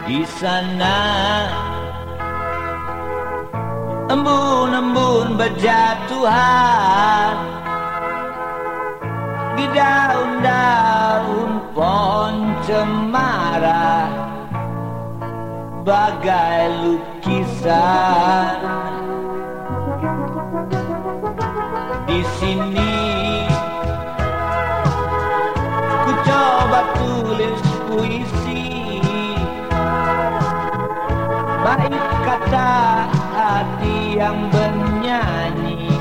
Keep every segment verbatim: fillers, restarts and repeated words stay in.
Di sana embun-embun berjatuhan di daun-daun pohon cemara, bagai lukisan. Di sini ku coba tulis puisi, baik kata hati yang bernyanyi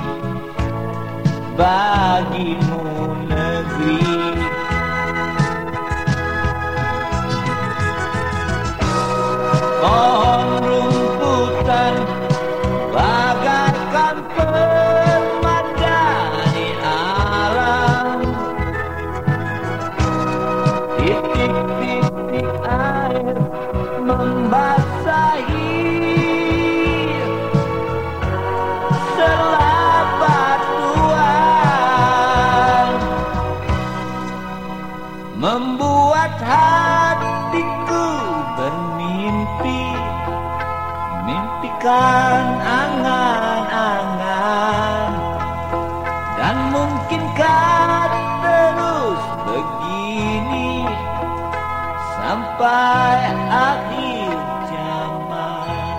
bagimu negeri. Pohon rumputan bagaikan permadani alam, titik-titik air membasahi selap batuan, membuat hatiku bermimpi, mimpikan angan-angan. Dan mungkinkah terus begini sampai akhir zaman?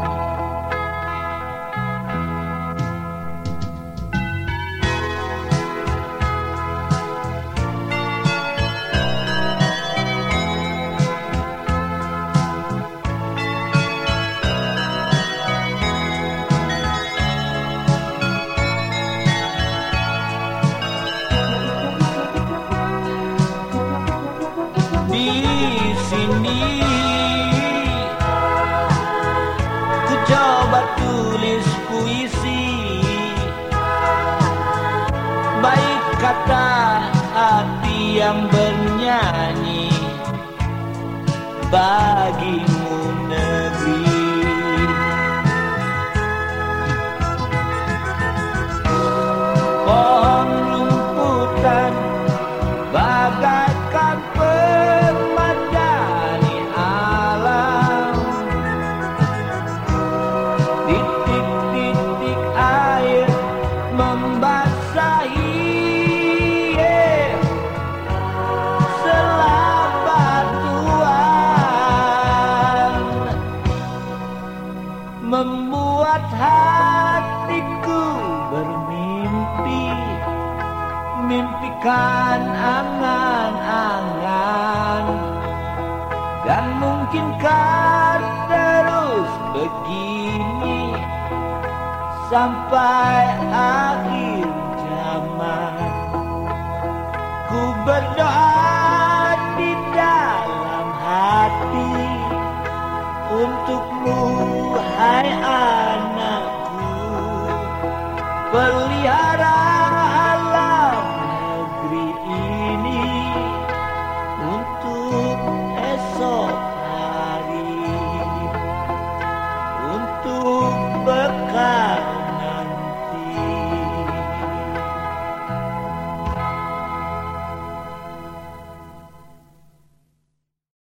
Di sini ku coba tulis puisi, baik kata hati yang bernyanyi bagimu negeri. Pohon rumputan bagaikan permadani alam, titik-titik air membasahi selap batuan, membuat hatiku bermimpi, mimpikan angan-angan. Dan mungkinkah terus begini sampai akhir zaman? Ku berdoa di dalam hati untukmu, hai anakku, pelihara